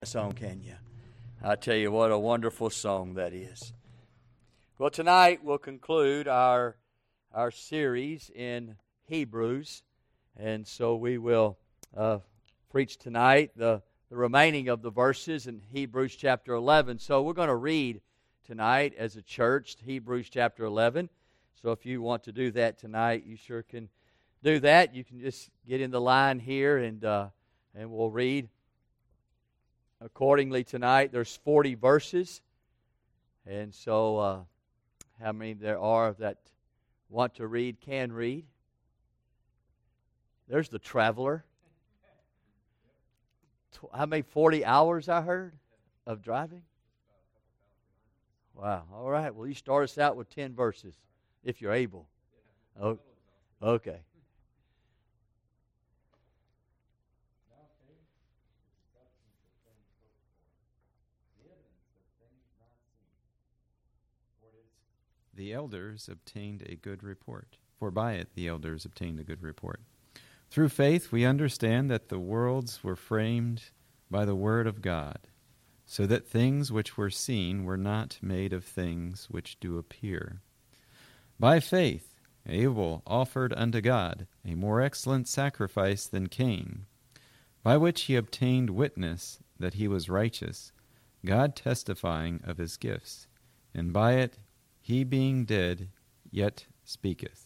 Song, can you? I tell you what a wonderful song that is. Well, tonight we'll conclude our series in Hebrews, and so we will preach tonight the remaining of the verses in Hebrews chapter 11. So we're going to read tonight as a church Hebrews chapter 11. So if you want to do that tonight, you sure can do that. You can just get in the line here, and we'll read accordingly tonight. There's 40 verses, and so how many there are that want to read can read? There's the traveler. How many 40 hours I heard of driving? Wow. All right. Well, you start us out with 10 verses if you're able. Oh, okay. The elders obtained a good report, for by it the elders obtained a good report. Through faith we understand that the worlds were framed by the word of God, so that things which were seen were not made of things which do appear. By faith Abel offered unto God a more excellent sacrifice than Cain, by which he obtained witness that he was righteous, God testifying of his gifts, and by it he being dead yet speaketh.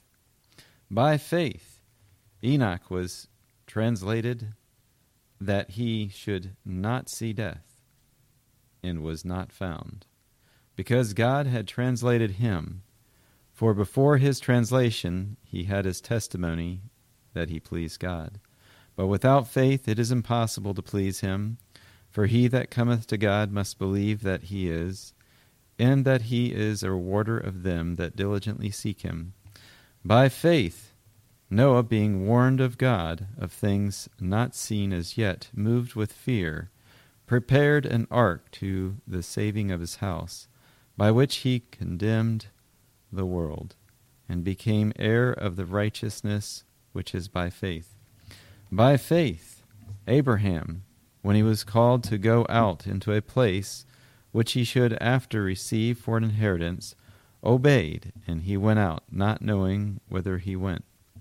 By faith Enoch was translated that he should not see death, and was not found, because God had translated him. For before his translation he had his testimony that he pleased God. But without faith it is impossible to please him, for he that cometh to God must believe that he is, and that he is a rewarder of them that diligently seek him. By faith Noah, being warned of God of things not seen as yet, moved with fear, prepared an ark to the saving of his house, by which he condemned the world, and became heir of the righteousness which is by faith. By faith Abraham, when he was called to go out into a place which he should after receive for an inheritance, obeyed, and he went out, not knowing whither he went.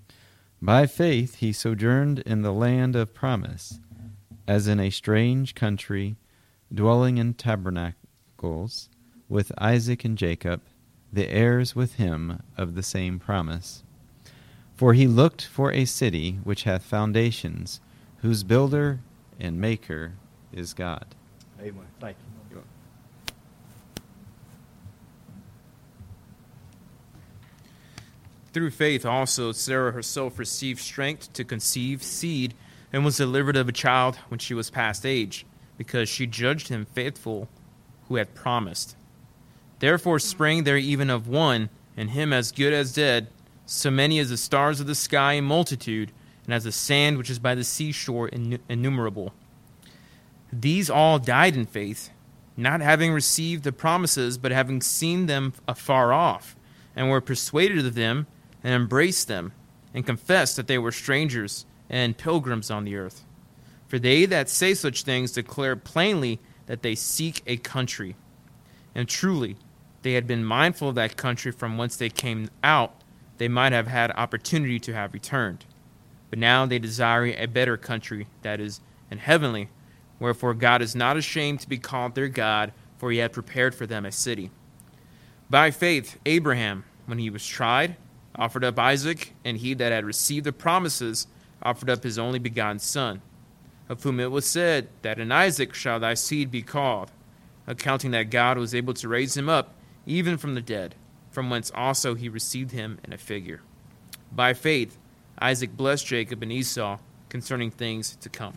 By faith he sojourned in the land of promise, as in a strange country, dwelling in tabernacles, with Isaac and Jacob, the heirs with him of the same promise. For he looked for a city which hath foundations, whose builder and maker is God. Amen. Thank you. Through faith also Sarah herself received strength to conceive seed, and was delivered of a child when she was past age, because she judged him faithful who had promised. Therefore sprang there even of one, and him as good as dead, so many as the stars of the sky in multitude, and as the sand which is by the seashore innumerable. These all died in faith, not having received the promises, but having seen them afar off, and were persuaded of them, and embraced them, and confessed that they were strangers and pilgrims on the earth. For they that say such things declare plainly that they seek a country. And truly, they had been mindful of that country from whence they came out, they might have had opportunity to have returned. But now they desire a better country, that is, an heavenly, wherefore God is not ashamed to be called their God, for he had prepared for them a city. By faith Abraham, when he was tried, offered up Isaac, and he that had received the promises offered up his only begotten son, of whom it was said, that in Isaac shall thy seed be called, accounting that God was able to raise him up even from the dead, from whence also he received him in a figure. By faith Isaac blessed Jacob and Esau concerning things to come.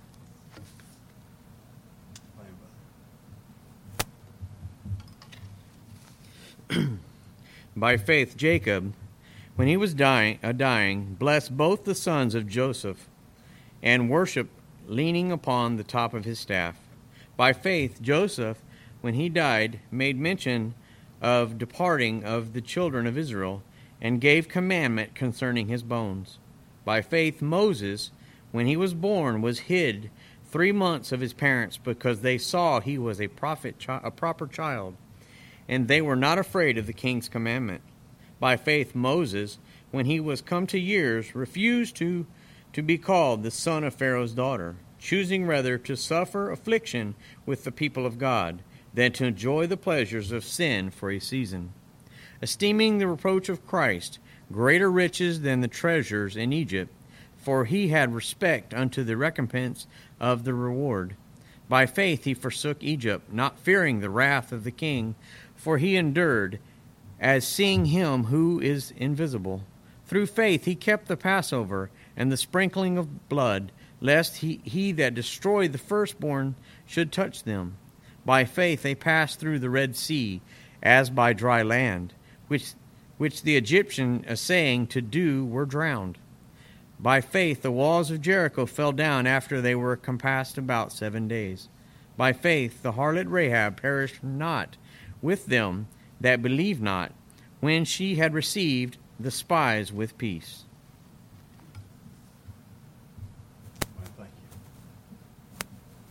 By faith Jacob, when he was dying, blessed both the sons of Joseph, and worshipped, leaning upon the top of his staff. By faith Joseph, when he died, made mention of departing of the children of Israel, and gave commandment concerning his bones. By faith Moses, when he was born, was hid 3 months of his parents, because they saw he was a proper child, and they were not afraid of the king's commandment. By faith Moses, when he was come to years, refused to be called the son of Pharaoh's daughter, choosing rather to suffer affliction with the people of God than to enjoy the pleasures of sin for a season, esteeming the reproach of Christ greater riches than the treasures in Egypt, for he had respect unto the recompense of the reward. By faith he forsook Egypt, not fearing the wrath of the king, for he endured, as seeing him who is invisible. Through faith he kept the Passover and the sprinkling of blood, lest he that destroyed the firstborn should touch them. By faith they passed through the Red Sea, as by dry land, which the Egyptian essaying to do were drowned. By faith the walls of Jericho fell down after they were compassed about 7 days. By faith the harlot Rahab perished not with them that believed not, when she had received the spies with peace. Well, thank you.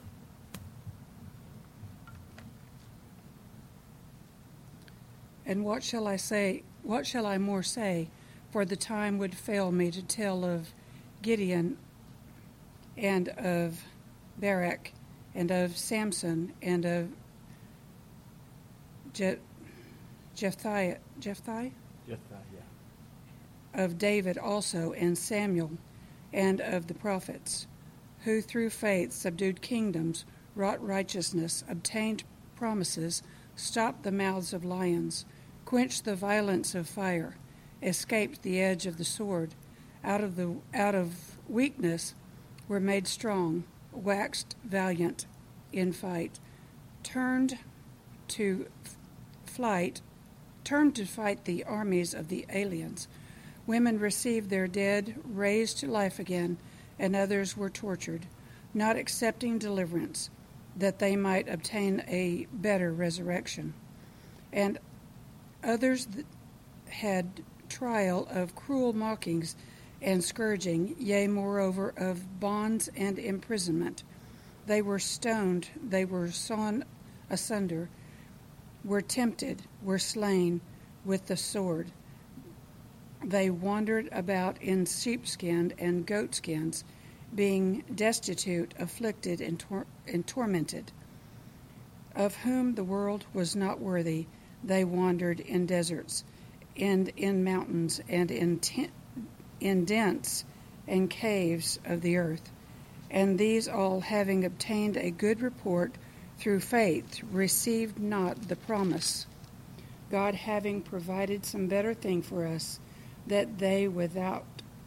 And what shall I say? What shall I more say? For the time would fail me to tell of Gideon, and of Barak, and of Samson, and of Jephthah, of David also, and Samuel, and of the prophets, who through faith subdued kingdoms, wrought righteousness, obtained promises, stopped the mouths of lions, quenched the violence of fire, escaped the edge of the sword, out of weakness were made strong, waxed valiant in fight, turned to fight the armies of the aliens. Women received their dead raised to life again, and others were tortured, not accepting deliverance, that they might obtain a better resurrection. And others had trial of cruel mockings and scourging, yea, moreover, of bonds and imprisonment. They were stoned, they were sawn asunder, were tempted, were slain with the sword. They wandered about in sheepskin and goatskins, being destitute, afflicted, and tormented, of whom the world was not worthy. They wandered in deserts, and in mountains, and in dens and caves of the earth. And these all, having obtained a good report through faith, received not the promise, God having provided some better thing for us, that they without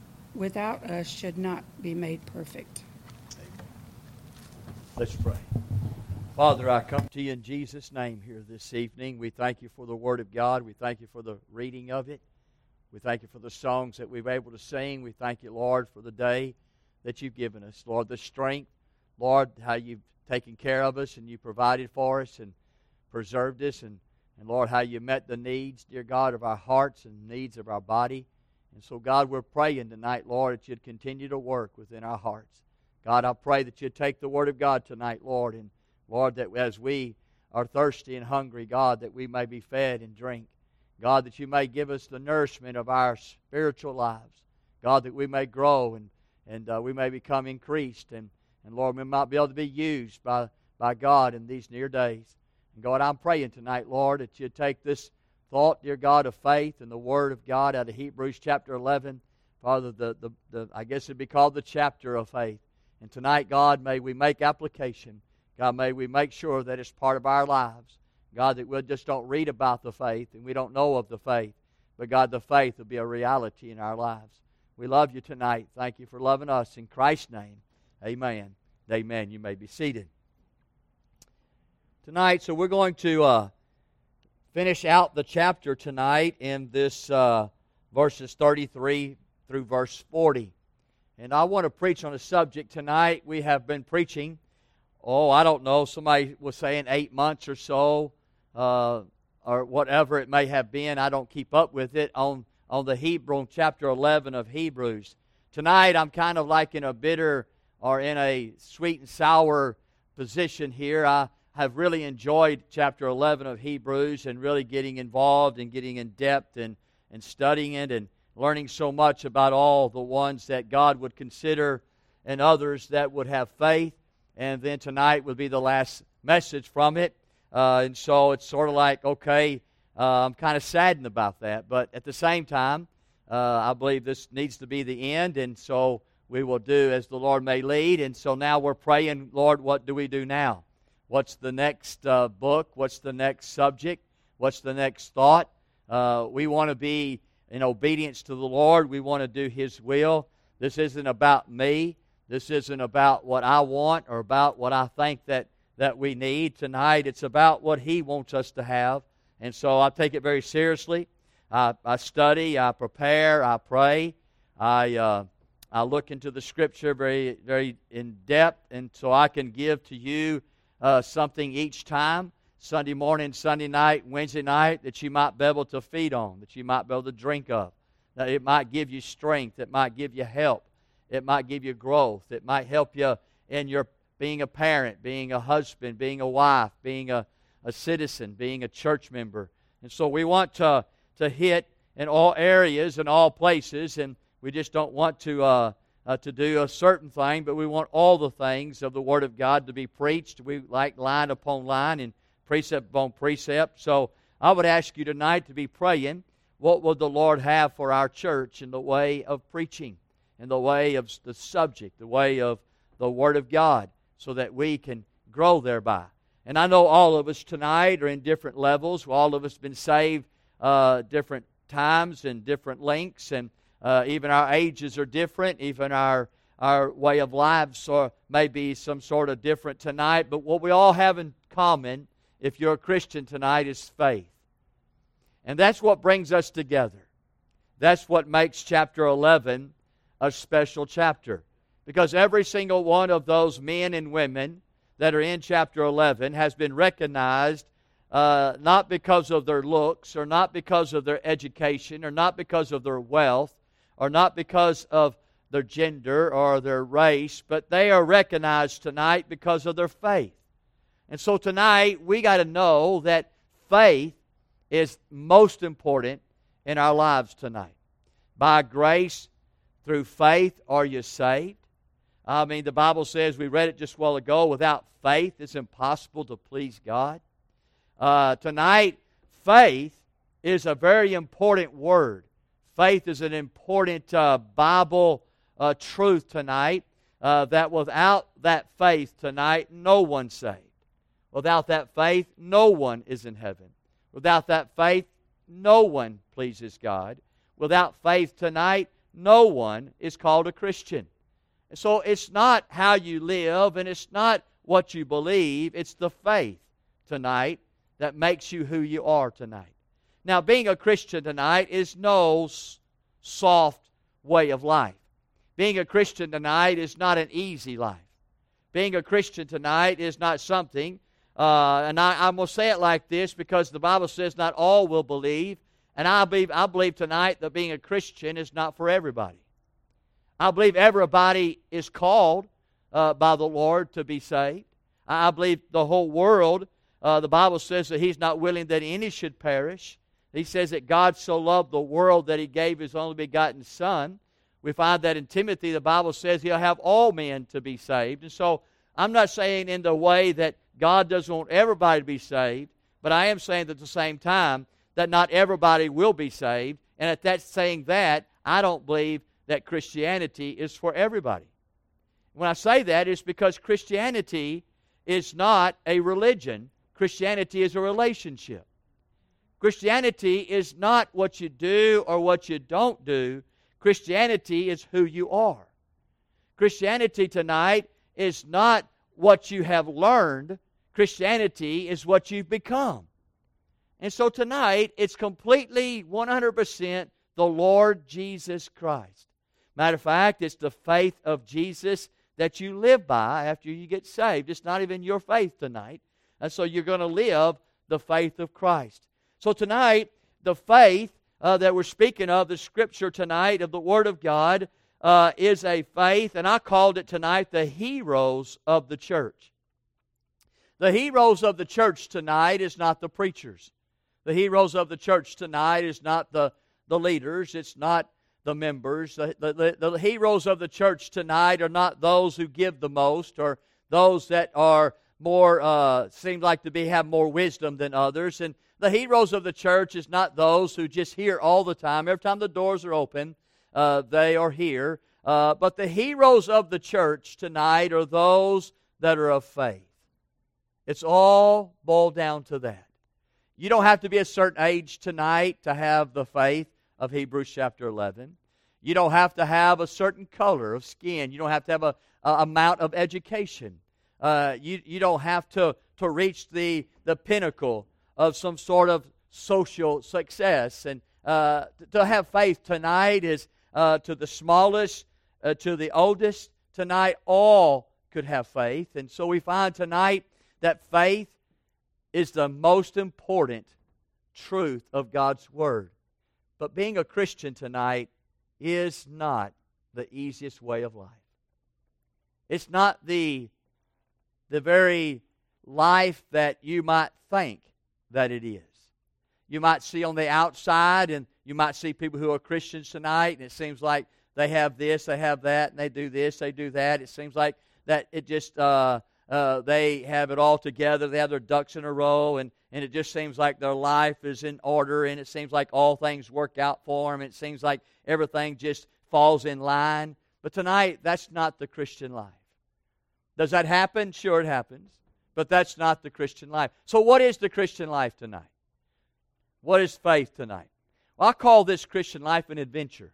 us should not be made perfect. Amen. Let's pray. Father, I come to you in Jesus' name here this evening. We thank you for the Word of God. We thank you for the reading of it. We thank you for the songs that we've been able to sing. We thank you, Lord, for the day that you've given us. Lord, the strength, Lord, how you've taken care of us and you provided for us and preserved us. And Lord, how you met the needs, dear God, of our hearts and needs of our body. And so, God, we're praying tonight, Lord, that you'd continue to work within our hearts. God, I pray that you'd take the Word of God tonight, Lord, and Lord, that as we are thirsty and hungry, God, that we may be fed and drink. God, that you may give us the nourishment of our spiritual lives. God, that we may grow and we may become increased. And Lord, we might be able to be used by God in these near days. And God, I'm praying tonight, Lord, that you take this thought, dear God, of faith and the Word of God out of Hebrews chapter 11. Father, I guess it'd be called the chapter of faith. And tonight, God, may we make application. God, may we make sure that it's part of our lives. God, that we just don't read about the faith and we don't know of the faith. But God, the faith will be a reality in our lives. We love you tonight. Thank you for loving us. In Christ's name, amen. Amen. You may be seated. Tonight, so we're going to finish out the chapter tonight in this verses 33 through verse 40. And I want to preach on a subject tonight. We have been preaching, I don't know, somebody was saying 8 months or so, or whatever it may have been. I don't keep up with it, on the Hebrew, chapter 11 of Hebrews. Tonight I'm kind of like in a bitter are in a sweet and sour position here. I have really enjoyed chapter 11 of Hebrews and really getting involved and getting in depth and studying it and learning so much about all the ones that God would consider and others that would have faith. And then tonight would be the last message from it. And so it's sort of like, okay, I'm kind of saddened about that. But at the same time, I believe this needs to be the end. And so we will do as the Lord may lead. And so now we're praying, Lord, what do we do now? What's the next book? What's the next subject? What's the next thought? We want to be in obedience to the Lord. We want to do His will. This isn't about me. This isn't about what I want or about what I think that we need tonight. It's about what He wants us to have. And so I take it very seriously. I study, I prepare, I pray. I look into the Scripture very, very in depth, and so I can give to you something each time, Sunday morning, Sunday night, Wednesday night, that you might be able to feed on, that you might be able to drink of. That it might give you strength. It might give you help. It might give you growth. It might help you in your being a parent, being a husband, being a wife, being a citizen, being a church member. And so we want to hit in all areas and all places, and we just don't want to do a certain thing, but we want all the things of the Word of God to be preached. We like line upon line and precept upon precept. So I would ask you tonight to be praying, what would the Lord have for our church in the way of preaching, in the way of the subject, the way of the Word of God, so that we can grow thereby. And I know all of us tonight are in different levels. All of us have been saved different times and different lengths, and even our ages are different. Even our way of lives may be some sort of different tonight. But what we all have in common, if you're a Christian tonight, is faith. And that's what brings us together. That's what makes chapter 11 a special chapter. Because every single one of those men and women that are in chapter 11 has been recognized not because of their looks, or not because of their education, or not because of their wealth, or not because of their gender or their race, but they are recognized tonight because of their faith. And so tonight we got to know that faith is most important in our lives tonight. By grace, through faith, are you saved? I mean, the Bible says, we read it just a while ago, without faith it's impossible to please God. Tonight, faith is a very important word. Faith is an important Bible truth tonight, that without that faith tonight, no one's saved. Without that faith, no one is in heaven. Without that faith, no one pleases God. Without faith tonight, no one is called a Christian. So it's not how you live, and it's not what you believe. It's the faith tonight that makes you who you are tonight. Now, being a Christian tonight is no soft way of life. Being a Christian tonight is not an easy life. Being a Christian tonight is not something, and I'm going to say it like this because the Bible says not all will believe, and I believe tonight that being a Christian is not for everybody. I believe everybody is called by the Lord to be saved. I believe the whole world, the Bible says that He's not willing that any should perish. He says that God so loved the world that He gave His only begotten Son. We find that in Timothy, the Bible says He'll have all men to be saved. And so I'm not saying in the way that God doesn't want everybody to be saved, but I am saying that at the same time that not everybody will be saved. And at that saying that, I don't believe that Christianity is for everybody. When I say that, it's because Christianity is not a religion. Christianity is a relationship. Christianity is not what you do or what you don't do. Christianity is who you are. Christianity tonight is not what you have learned. Christianity is what you've become. And so tonight, it's completely 100% the Lord Jesus Christ. Matter of fact, it's the faith of Jesus that you live by after you get saved. It's not even your faith tonight. And so you're going to live the faith of Christ. So tonight, the faith that we're speaking of, the Scripture tonight of the Word of God, is a faith, and I called it tonight the heroes of the church. The heroes of the church tonight is not the preachers. The heroes of the church tonight is not the leaders. It's not the members. The heroes of the church tonight are not those who give the most or those that are more, seem like to have more wisdom than others. And the heroes of the church is not those who just hear all the time. Every time the doors are open, they are here. But the heroes of the church tonight are those that are of faith. It's all boiled down to that. You don't have to be a certain age tonight to have the faith of Hebrews chapter 11. You don't have to have a certain color of skin. You don't have to have a amount of education. You don't have to reach the pinnacle of some sort of social success. And to have faith tonight is to the smallest, to the oldest. Tonight, all could have faith. And so we find tonight that faith is the most important truth of God's Word. But being a Christian tonight is not the easiest way of life. It's not the very life that you might think that it is. You might see on the outside, and you might see people who are Christians tonight, and it seems like they have this, they have that, and they do this, they do that. It seems like that it just they have it all together. They have their ducks in a row, and it just seems like their life is in order, and it seems like all things work out for them. It seems like everything just falls in line. But tonight, that's not the Christian life. Does that happen? Sure, it happens. But that's not the Christian life. So what is the Christian life tonight? What is faith tonight? Well, I call this Christian life an adventure.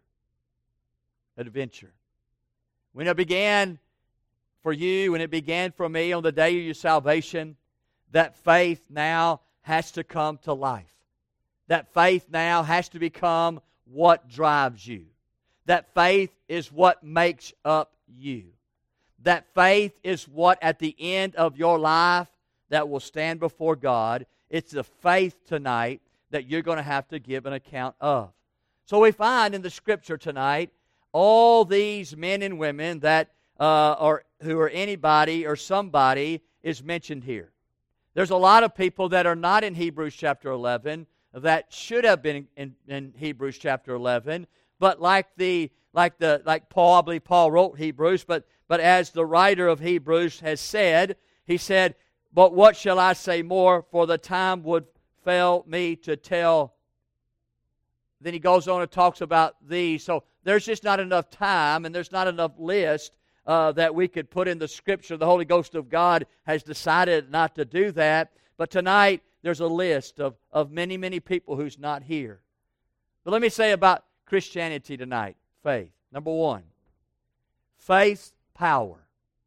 An adventure. When it began for you, when it began for me on the day of your salvation, that faith now has to come to life. That faith now has to become what drives you. That faith is what makes up you. That faith is what at the end of your life that will stand before God. It's the faith tonight that you're going to have to give an account of. So we find in the Scripture tonight all these men and women that who are anybody or somebody is mentioned here. There's a lot of people that are not in Hebrews chapter 11 that should have been in Hebrews chapter 11, but like Paul, I believe Paul wrote Hebrews, but as the writer of Hebrews has said, he said, "But what shall I say more? For the time would fail me to tell." Then he goes on and talks about these. So there's just not enough time, and there's not enough list that we could put in the Scripture. The Holy Ghost of God has decided not to do that. But tonight, there's a list of many, many people who's not here. But let me say about Christianity tonight, faith. Number one, faith's power.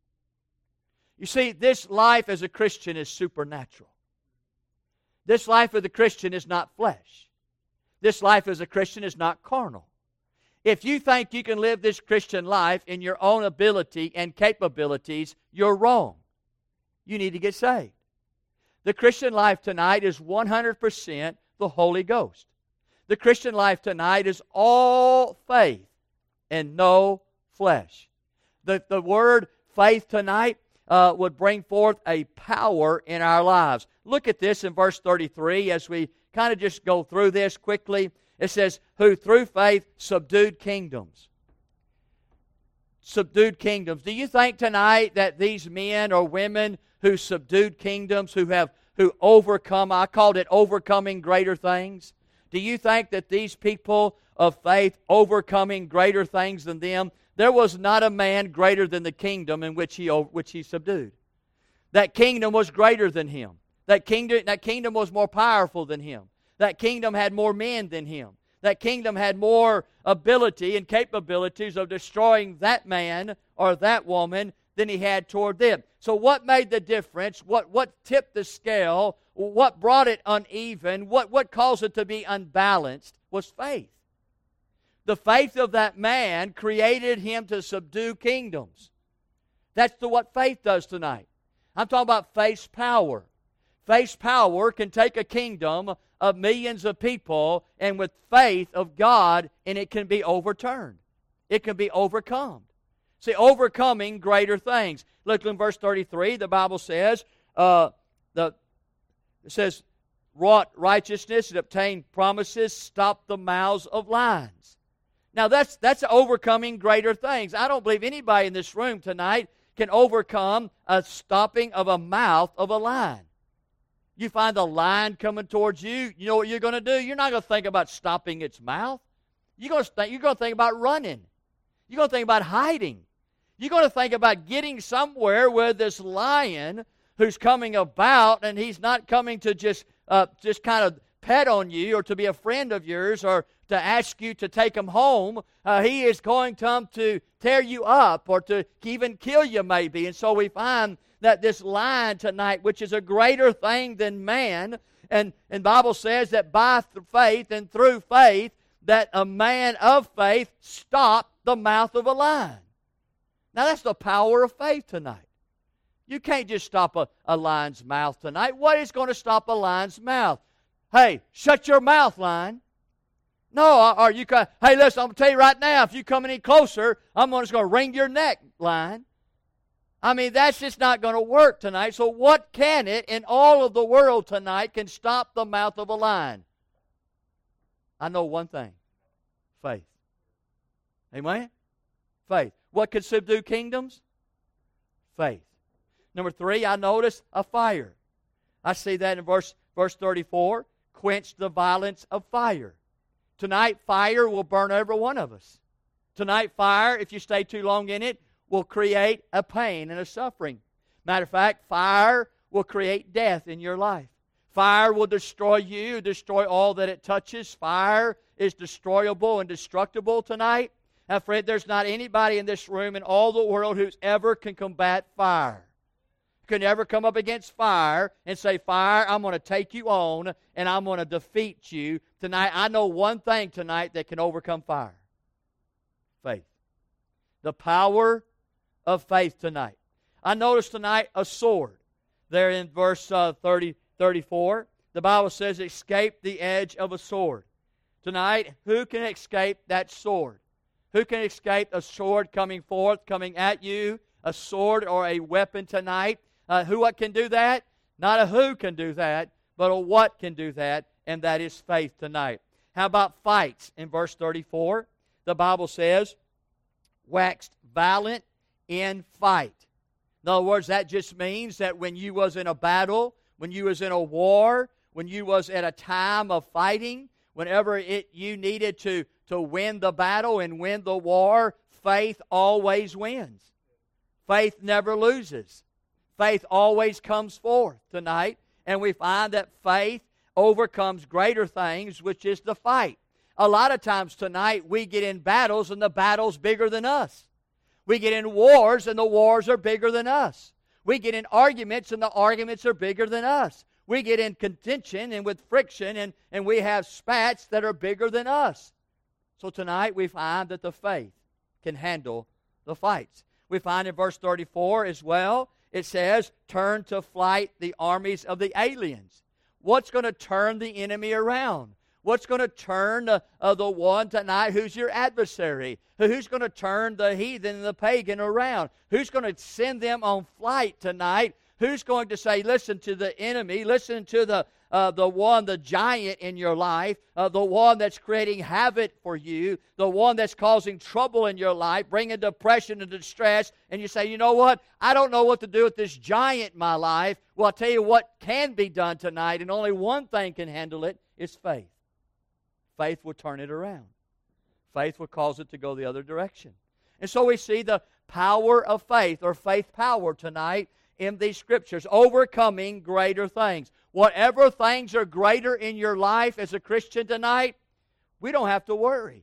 You see, this life as a Christian is supernatural. This life as a Christian is not flesh. This life as a Christian is not carnal. If you think you can live this Christian life in your own ability and capabilities, you're wrong. You need to get saved. The Christian life tonight is 100% the Holy Ghost. The Christian life tonight is all faith and no flesh. The word faith tonight would bring forth a power in our lives. Look at this in verse 33 as we kind of just go through this quickly. It says, "Who through faith subdued kingdoms." Subdued kingdoms. Do you think tonight that these men or women who subdued kingdoms, who overcome, I called it overcoming greater things. Do you think that these people of faith overcoming greater things than them? There was not a man greater than the kingdom in which he subdued. That kingdom was greater than him. That kingdom was more powerful than him. That kingdom had more men than him. That kingdom had more ability and capabilities of destroying that man or that woman than he had toward them. So what made the difference? What tipped the scale? What brought it uneven? What caused it to be unbalanced was faith. The faith of that man created him to subdue kingdoms. That's what faith does tonight. I'm talking about faith's power. Faith's power can take a kingdom of millions of people, and with faith of God, and it can be overturned. It can be overcome. See, overcoming greater things. Look in verse 33, the Bible says, it says, wrought righteousness and obtained promises, stopped the mouths of lions. Now that's overcoming greater things. I don't believe anybody in this room tonight can overcome a stopping of a mouth of a lion. You find a lion coming towards you, you know what you're going to do? You're not going to think about stopping its mouth. You're going to think about running. You're going to think about hiding. You're going to think about getting somewhere where this lion who's coming about, and he's not coming to just kind of pet on you or to be a friend of yours or to ask you to take him home. He is going to come to tear you up or to even kill you maybe. And so we find that this lion tonight, which is a greater thing than man, and the Bible says that by faith and through faith, that a man of faith stopped the mouth of a lion. Now that's the power of faith tonight. You can't just stop a lion's mouth tonight. What is going to stop a lion's mouth? Hey, shut your mouth, lion. No, or you can, hey, listen, I'm going to tell you right now, if you come any closer, I'm just going to wring your neck, lion. I mean, that's just not going to work tonight. So what can it in all of the world tonight can stop the mouth of a lion? I know one thing. Faith. Amen? Faith. What could subdue kingdoms? Faith. Number 3, I notice a fire. I see that in verse 34. Quench the violence of fire. Tonight, fire will burn every one of us. Tonight, fire, if you stay too long in it, will create a pain and a suffering. Matter of fact, fire will create death in your life. Fire will destroy you, destroy all that it touches. Fire is destroyable and destructible tonight. Now, friend, there's not anybody in this room in all the world who's ever can combat fire. Can ever come up against fire and say, fire, I'm going to take you on and I'm going to defeat you. Tonight, I know one thing tonight that can overcome fire. Faith. The power of faith tonight. I noticed tonight a sword. There in verse 34, the Bible says, escape the edge of a sword. Tonight, who can escape that sword? Who can escape a sword coming forth, coming at you? A sword or a weapon tonight? What can do that? Not a who can do that, but a what can do that, and that is faith tonight. How about fights? In verse 34, the Bible says, waxed valiant in fight. In other words, that just means that when you was in a battle, when you was in a war, when you was at a time of fighting, whenever you needed to win the battle and win the war, faith always wins. Faith never loses. Faith always comes forth tonight, and we find that faith overcomes greater things, which is the fight. A lot of times tonight we get in battles and the battle's bigger than us. We get in wars and the wars are bigger than us. We get in arguments and the arguments are bigger than us. We get in contention and with friction and we have spats that are bigger than us. So tonight we find that the faith can handle the fights. We find in verse 34 as well, it says, turn to flight the armies of the aliens. What's going to turn the enemy around? What's going to turn the one tonight who's your adversary? Who's going to turn the heathen and the pagan around? Who's going to send them on flight tonight? Who's going to say, listen to the enemy, listen to the giant in your life, the one that's creating havoc for you, the one that's causing trouble in your life, bringing depression and distress, and you say, you know what? I don't know what to do with this giant in my life. Well, I'll tell you what can be done tonight, and only one thing can handle it, is faith. Faith will turn it around. Faith will cause it to go the other direction. And so we see the power of faith, or faith power tonight, in these scriptures, overcoming greater things. Whatever things are greater in your life as a Christian tonight, we don't have to worry.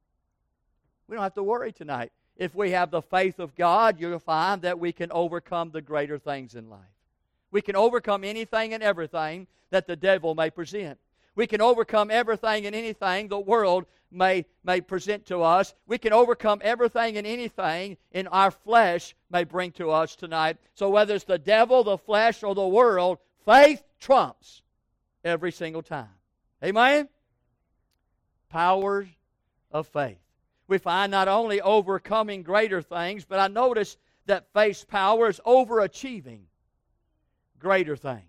We don't have to worry tonight. If we have the faith of God, you'll find that we can overcome the greater things in life. We can overcome anything and everything that the devil may present. We can overcome everything and anything the world may present to us. We can overcome everything and anything in our flesh may bring to us tonight. So whether it's the devil, the flesh, or the world, faith trumps every single time. Amen? Powers of faith. We find not only overcoming greater things, but I notice that faith's power is overachieving greater things.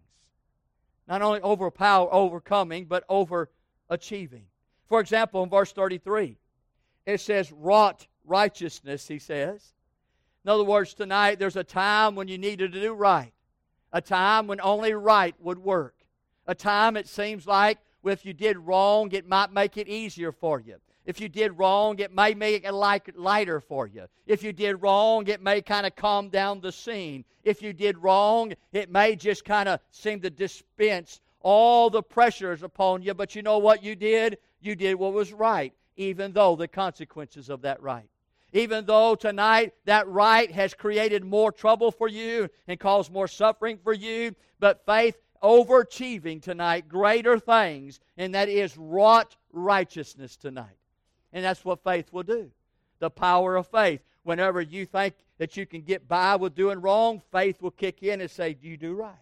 Not only overcoming, but overachieving. For example, in verse 33, it says, wrought righteousness, he says. In other words, tonight there's a time when you needed to do right. A time when only right would work. A time it seems like if you did wrong, it might make it easier for you. If you did wrong, it may make it lighter for you. If you did wrong, it may kind of calm down the scene. If you did wrong, it may just kind of seem to dispense all the pressures upon you. But you know what you did? You did what was right, even though the consequences of that right. Even though tonight that right has created more trouble for you and caused more suffering for you, but faith overachieving tonight greater things, and that is wrought righteousness tonight. And that's what faith will do. The power of faith. Whenever you think that you can get by with doing wrong, faith will kick in and say, you do right.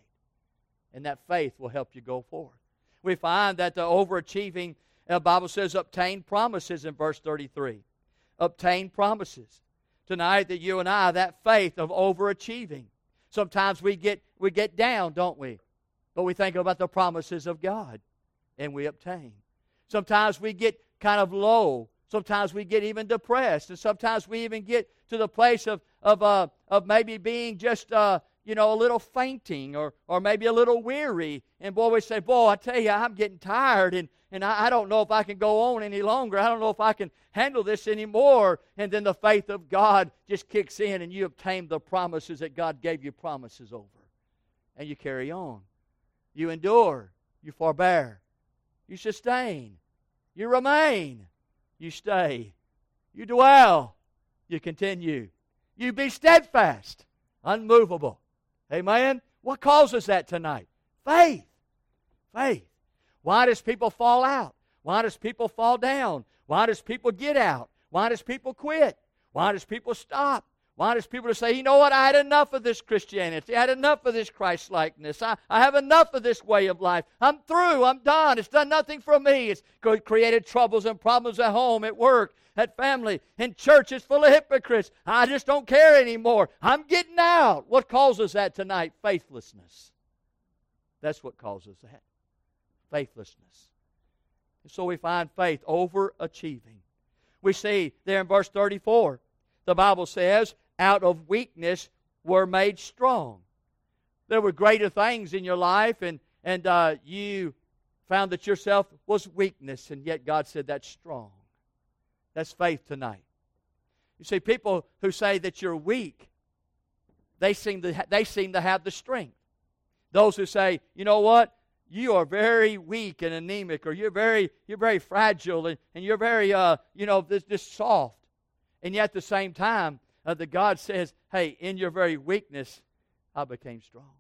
And that faith will help you go forward. We find that the overachieving, the Bible says, obtain promises in verse 33. Obtain promises. Tonight that you and I, that faith of overachieving. Sometimes we get down, don't we? But we think about the promises of God, and we obtain. Sometimes we get kind of low. Sometimes we get even depressed, and sometimes we even get to the place of maybe being just a little fainting or maybe a little weary. And boy, we say, boy, I tell you, I'm getting tired, and I don't know if I can go on any longer. I don't know if I can handle this anymore. And then the faith of God just kicks in, and you obtain the promises that God gave you promises over. And you carry on. You endure. You forbear. You sustain. You remain. You stay. You dwell. You continue. You be steadfast, unmovable. Amen? What causes that tonight? Faith. Faith. Why does people fall out? Why does people fall down? Why does people get out? Why does people quit? Why does people stop? Why does people say, you know what, I had enough of this Christianity. I had enough of this Christ-likeness. I have enough of this way of life. I'm through. I'm done. It's done nothing for me. It's created troubles and problems at home, at work, at family, in church. It's full of hypocrites. I just don't care anymore. I'm getting out. What causes that tonight? Faithlessness. That's what causes that. Faithlessness. And so we find faith overachieving. We see there in verse 34, the Bible says, out of weakness were made strong. There were greater things in your life, and you found that yourself was weakness, and yet God said that's strong. That's faith tonight. You see, people who say that you're weak, they seem to have the strength. Those who say, you know what, you are very weak and anemic, or you're very fragile, and you're very this soft. And yet at the same time, the God says, hey, in your very weakness, I became strong.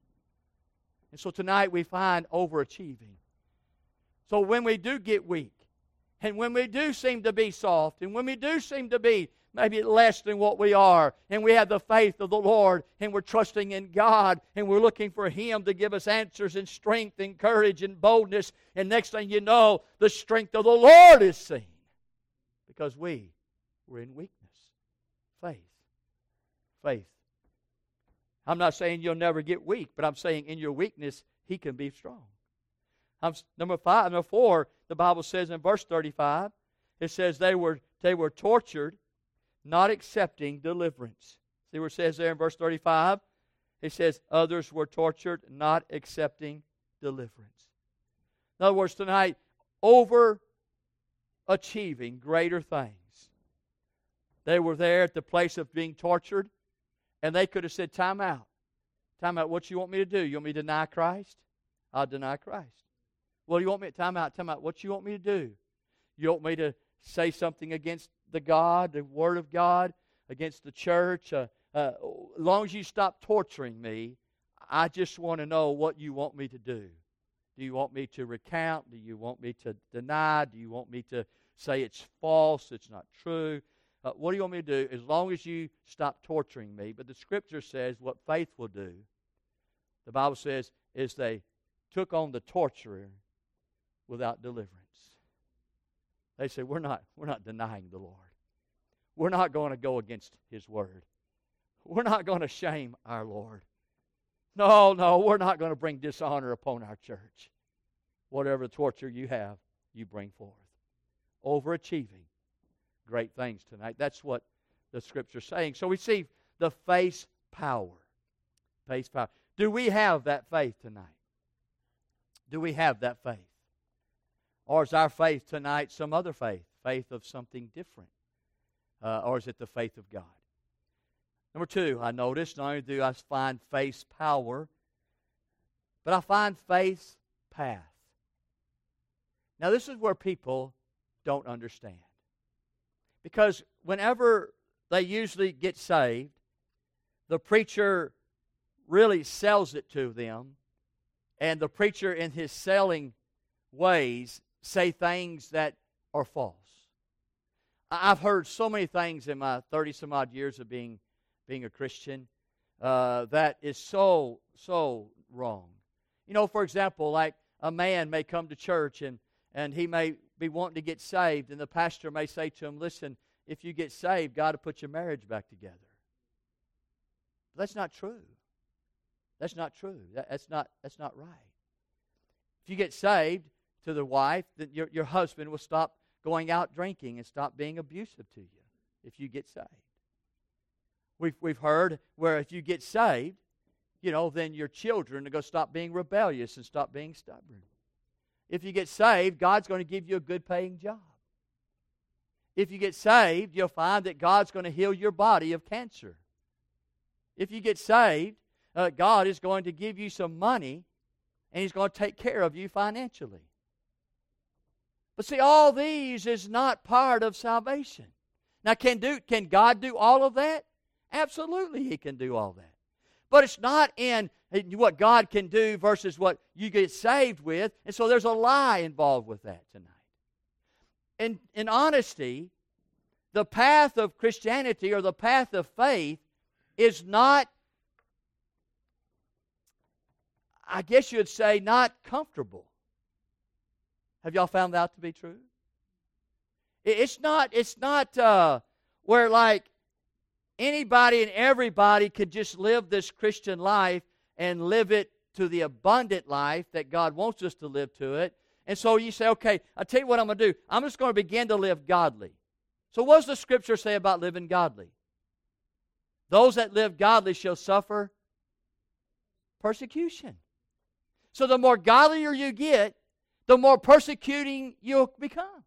And so tonight we find overachieving. So when we do get weak, and when we do seem to be soft, and when we do seem to be maybe less than what we are, and we have the faith of the Lord, and we're trusting in God, and we're looking for Him to give us answers and strength and courage and boldness, and next thing you know, the strength of the Lord is seen. Because we're in weakness. Faith. Faith. I'm not saying you'll never get weak, but I'm saying in your weakness, He can be strong. Number 4, the Bible says in verse 35, it says they were tortured, not accepting deliverance. See what it says there in verse 35? It says others were tortured, not accepting deliverance. In other words, tonight, overachieving greater things. They were there at the place of being tortured, and they could have said, time out. Time out, what you want me to do? You want me to deny Christ? I'll deny Christ. Well, you want me to time out, what you want me to do? You want me to say something against the God, the Word of God, against the church? As long as you stop torturing me, I just want to know what you want me to do. Do you want me to recount? Do you want me to deny? Do you want me to say it's false, it's not true? What do you want me to do? As long as you stop torturing me. But the Scripture says what faith will do, the Bible says, is they took on the torturer without deliverance. They say, we're not denying the Lord. we're not going to go against His Word. We're not going to shame our Lord. No, we're not going to bring dishonor upon our church. Whatever torture you have, you bring forth. Overachieving great things tonight. That's what the Scripture's saying. So we see the face power. Face power. Do we have that faith tonight? Do we have that faith? Or is our faith tonight some other faith? Faith of something different? Or is it the faith of God? Number two, I noticed, not only do I find faith's power, but I find faith's path. Now, this is where people don't understand. Because whenever they usually get saved, the preacher really sells it to them, and the preacher in his selling ways say things that are false. I've heard so many things in my 30-some-odd years of being a Christian that is so wrong. You know, for example, like a man may come to church and he may be wanting to get saved, and the pastor may say to him, listen, if you get saved, God will put your marriage back together. But that's not true. That's not true. That's not right. If you get saved to the wife, then your husband will stop going out drinking and stop being abusive to you if you get saved. We've heard where if you get saved, then your children are going to stop being rebellious and stop being stubborn. If you get saved, God's going to give you a good paying job. If you get saved, you'll find that God's going to heal your body of cancer. If you get saved, God is going to give you some money and He's going to take care of you financially. But see, all these is not part of salvation. Now, can God do all of that? Absolutely, He can do all that. But it's not in what God can do versus what you get saved with. And so there's a lie involved with that tonight. And in honesty, the path of Christianity or the path of faith is not, I guess you would say, not comfortable. Have y'all found that to be true? It's not where like anybody and everybody could just live this Christian life and live it to the abundant life that God wants us to live to it. And so you say, okay, I'll tell you what I'm going to do. I'm just going to begin to live godly. So what does the Scripture say about living godly? Those that live godly shall suffer persecution. So the more godlier you get, the more persecuting you'll become.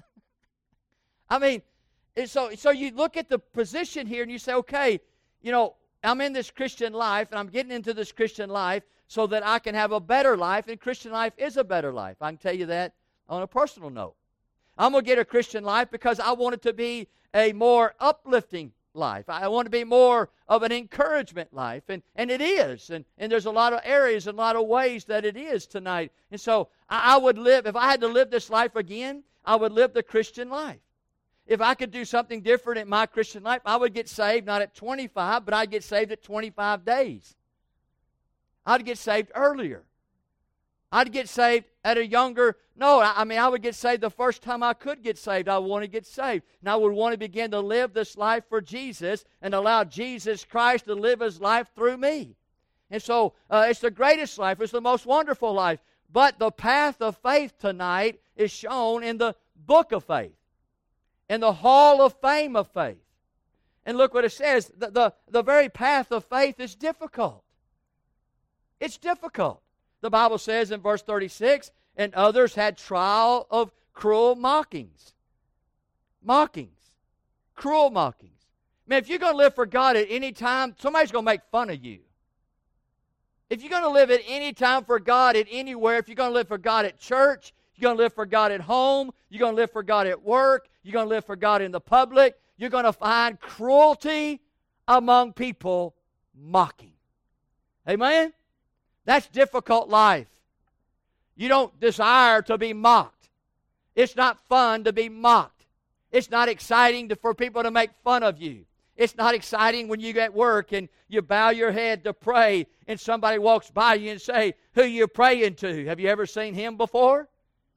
I mean, so you look at the position here and you say, okay, I'm in this Christian life and I'm getting into this Christian life so that I can have a better life, and Christian life is a better life. I can tell you that on a personal note. I'm going to get a Christian life because I want it to be a more uplifting life. I want to be more of an encouragement life, and it is. And there's a lot of areas and a lot of ways that it is tonight. And so I would live, if I had to live this life again, I would live the Christian life. If I could do something different in my Christian life, I would get saved not at 25, but I'd get saved at 25 days. I'd get saved earlier. I'd get saved at a younger, I would get saved the first time I could get saved. I want to get saved. And I would want to begin to live this life for Jesus and allow Jesus Christ to live His life through me. And so it's the greatest life. It's the most wonderful life. But the path of faith tonight is shown in the book of faith, in the hall of fame of faith. And look what it says. The very path of faith is difficult. It's difficult. The Bible says in verse 36, and others had trial of cruel mockings. Mockings. Cruel mockings. Man, if you're going to live for God at any time, somebody's going to make fun of you. If you're going to live at any time for God at anywhere, if you're going to live for God at church, you're going to live for God at home, you're going to live for God at work, you're going to live for God in the public, you're going to find cruelty among people mocking. Amen? That's difficult life. You don't desire to be mocked. It's not fun to be mocked. It's not exciting for people to make fun of you. It's not exciting when you get at work and you bow your head to pray and somebody walks by you and say, who you praying to? Have you ever seen him before?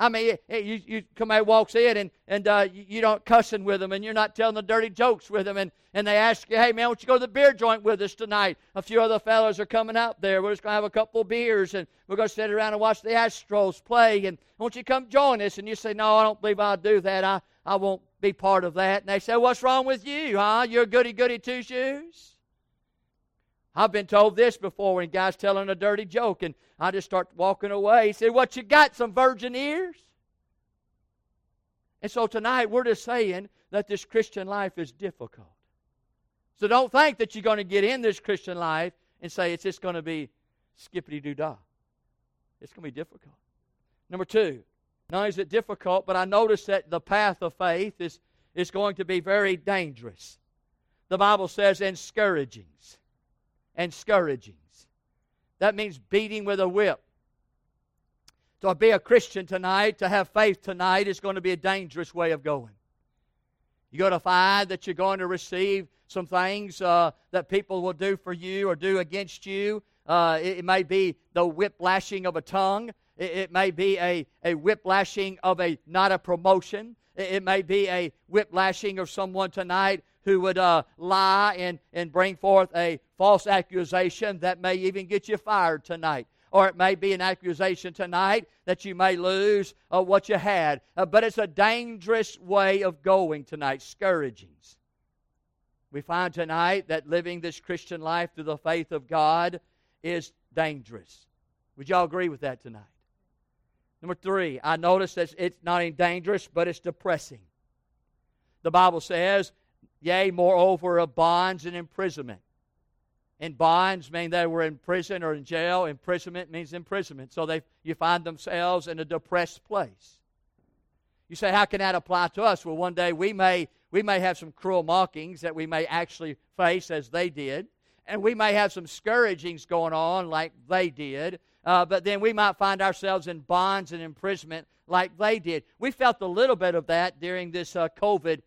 I mean, you somebody walks in and you don't cussing with them, and you're not telling the dirty jokes with them, and they ask you, hey, man, why don't you go to the beer joint with us tonight? A few other fellas are coming out there. We're just going to have a couple of beers, and we're going to sit around and watch the Astros play, and won't you come join us? And you say, no, I don't believe I'll do that. I won't be part of that. And they say, what's wrong with you, huh? You're a goody-goody two-shoes? I've been told this before when guys telling a dirty joke, and I just start walking away. He said, what you got, some virgin ears? And so tonight we're just saying that this Christian life is difficult. So don't think that you're going to get in this Christian life and say it's just going to be skippity-doo-dah. It's going to be difficult. Number two, not only is it difficult, but I notice that the path of faith is going to be very dangerous. The Bible says, and scourgings. And scourgings. That means beating with a whip. To be a Christian tonight, to have faith tonight, is going to be a dangerous way of going. You're going to find that you're going to receive some things that people will do for you or do against you. It may be the whiplashing of a tongue. It may be a whiplashing of not a promotion. It may be a whiplashing of someone tonight who would lie and bring forth a false accusation that may even get you fired tonight. Or it may be an accusation tonight that you may lose what you had. But it's a dangerous way of going tonight, scourgings. We find tonight that living this Christian life through the faith of God is dangerous. Would y'all agree with that tonight? Number three, I notice that it's not only dangerous, but it's depressing. The Bible says, yea, moreover, of bonds and imprisonment. And bonds mean they were in prison or in jail. Imprisonment means imprisonment. So you find themselves in a depressed place. You say, how can that apply to us? Well, one day we may have some cruel mockings that we may actually face as they did. And we may have some scourgings going on like they did. But then we might find ourselves in bonds and imprisonment like they did. We felt a little bit of that during this COVID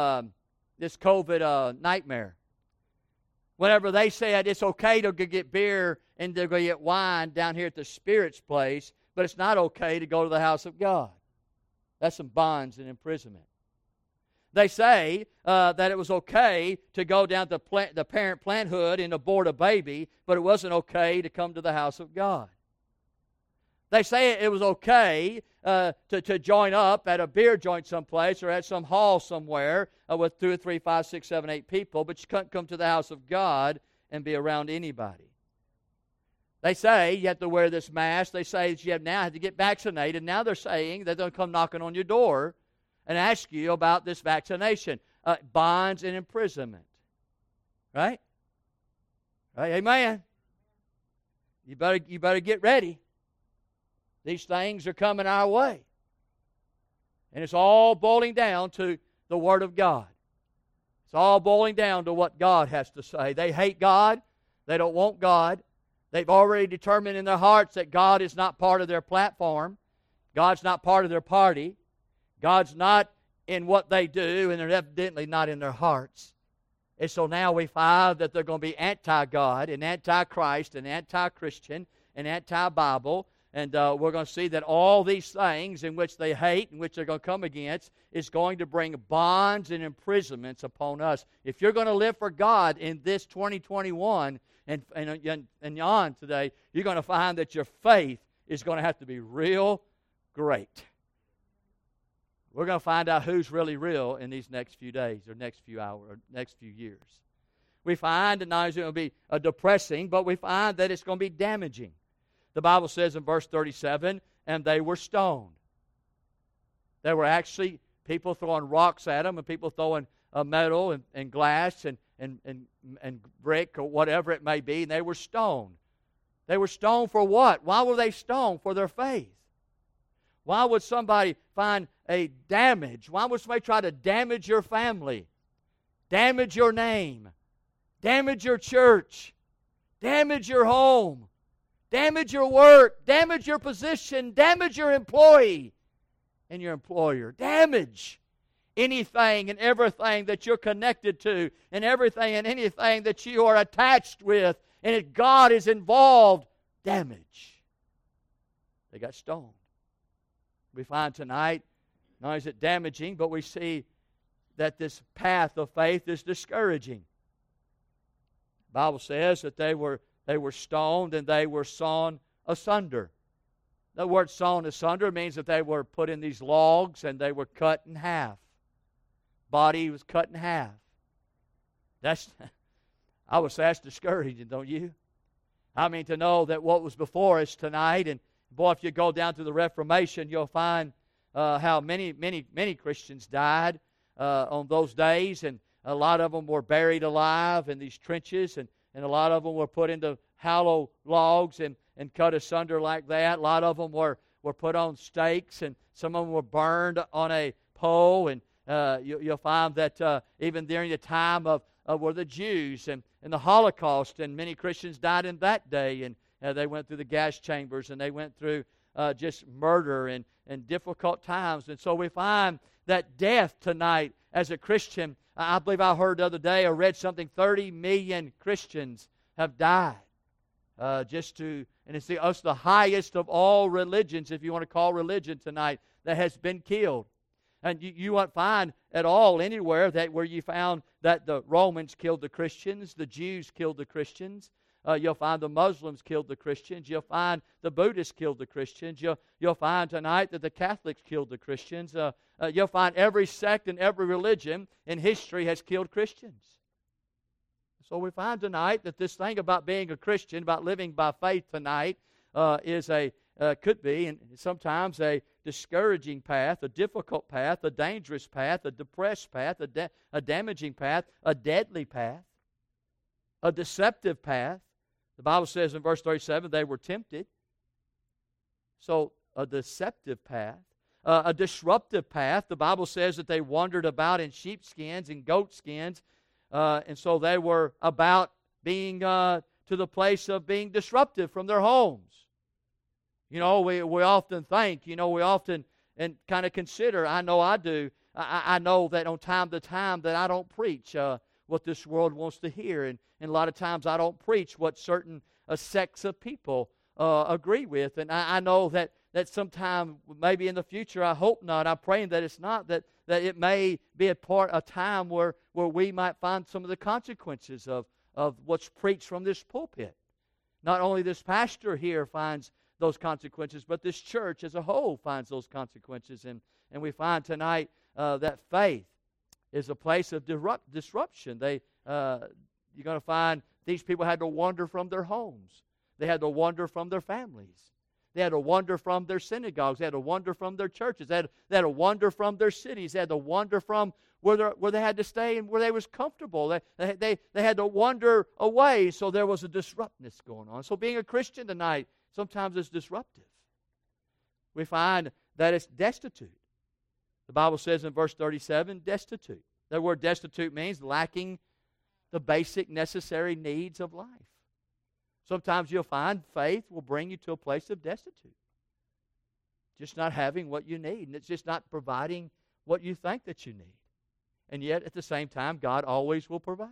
nightmare. Whenever they said it's okay to go get beer and to go get wine down here at the Spirit's place, but it's not okay to go to the house of God. That's some bonds and imprisonment. They say that it was okay to go down to the parent plant hood and abort a baby, but it wasn't okay to come to the house of God. They say it was okay to join up at a beer joint someplace or at some hall somewhere with 2 or 3, 5, 6, 7, 8 people, but you couldn't come to the house of God and be around anybody. They say you have to wear this mask. They say that you now have to get vaccinated. Now they're saying that they'll come knocking on your door and ask you about this vaccination. Bonds and imprisonment. Right? Right? Amen. You better get ready. These things are coming our way. And it's all boiling down to the Word of God. It's all boiling down to what God has to say. They hate God. They don't want God. They've already determined in their hearts that God is not part of their platform. God's not part of their party. God's not in what they do, and they're evidently not in their hearts. And so now we find that they're going to be anti-God and anti-Christ and anti-Christian and anti-Bible. And we're going to see that all these things in which they hate and which they're going to come against is going to bring bonds and imprisonments upon us. If you're going to live for God in this 2021 and on today, you're going to find that your faith is going to have to be real great. We're going to find out who's really real in these next few days or next few hours or next few years. We find that not only is it going to be depressing, but we find that it's going to be damaging. The Bible says in verse 37, and they were stoned. There were actually people throwing rocks at them and people throwing metal and glass and brick or whatever it may be, and they were stoned. They were stoned for what? Why were they stoned? For their faith. Why would somebody find a damage? Why would somebody try to damage your family? Damage your name? Damage your church? Damage your home? Damage your work, damage your position, damage your employee and your employer. Damage anything and everything that you're connected to and everything and anything that you are attached with. And if God is involved, damage. They got stoned. We find tonight, not only is it damaging, but we see that this path of faith is discouraging. The Bible says that they were stoned and they were sawn asunder. The word sawn asunder means that they were put in these logs and they were cut in half. Body was cut in half. I would say that's discouraging, don't you? I mean, to know that what was before us tonight, and boy, if you go down to the Reformation, you'll find how many Christians died on those days, and a lot of them were buried alive in these trenches, and a lot of them were put into hollow logs and cut asunder like that. A lot of them were put on stakes, and some of them were burned on a pole, and you'll find that even during the time of were the Jews and the Holocaust, and many Christians died in that day, and they went through the gas chambers, and they went through just murder and difficult times. And so we find that death tonight as a Christian, I believe I heard the other day, I read something, 30 million Christians have died. And it's the highest of all religions, if you want to call religion tonight, that has been killed. And you won't find at all anywhere that where you found that the Romans killed the Christians, the Jews killed the Christians. You'll find the Muslims killed the Christians. You'll find the Buddhists killed the Christians. You'll find tonight that the Catholics killed the Christians. You'll find every sect and every religion in history has killed Christians. So we find tonight that this thing about being a Christian, about living by faith tonight, could be, and sometimes a discouraging path, a difficult path, a dangerous path, a depressed path, a damaging path, a deadly path, a deceptive path. The Bible says in verse 37, they were tempted. So a deceptive path, a disruptive path. The Bible says that they wandered about in sheepskins and goatskins, and so they were about being to the place of being disruptive from their homes. We often think, we often and kind of consider, I know I do, I know that on time to time that I don't preach what this world wants to hear, and a lot of times I don't preach what certain sects of people agree with, and I know that sometime, maybe in the future, I hope not, I'm praying that it's not, that it may be a time where we might find some of the consequences of what's preached from this pulpit. Not only this pastor here finds those consequences, but this church as a whole finds those consequences. And we find tonight that faith is a place of disruption. You're going to find these people had to wander from their homes. They had to wander from their families. They had to wander from their synagogues. They had to wander from their churches. They had to wander from their cities. They had to wander from where they had to stay and where they was comfortable. They had to wander away, so there was a disruptness going on. So being a Christian tonight sometimes it's disruptive. We find that it's destitute. The Bible says in verse 37, destitute. The word destitute means lacking the basic necessary needs of life. Sometimes you'll find faith will bring you to a place of destitute. Just not having what you need, and it's just not providing what you think that you need. And yet, at the same time, God always will provide.